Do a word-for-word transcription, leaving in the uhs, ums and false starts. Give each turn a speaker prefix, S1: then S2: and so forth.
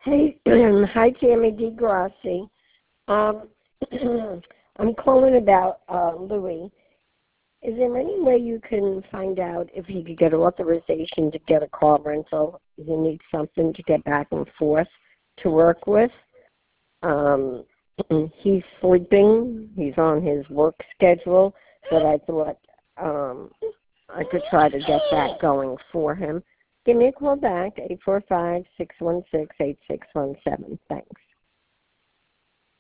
S1: Hey, hi, Tammy DeGrassi. Um, I'm calling about uh, Louis. Is there any way you can find out if he could get authorization to get a car rental? He needs something to get back and forth to work with. Um, he's sleeping. He's on his work schedule, but I thought um, I could try to get that going for him. Give me a call back, eight four five, six one six, eight six one seven. Thanks.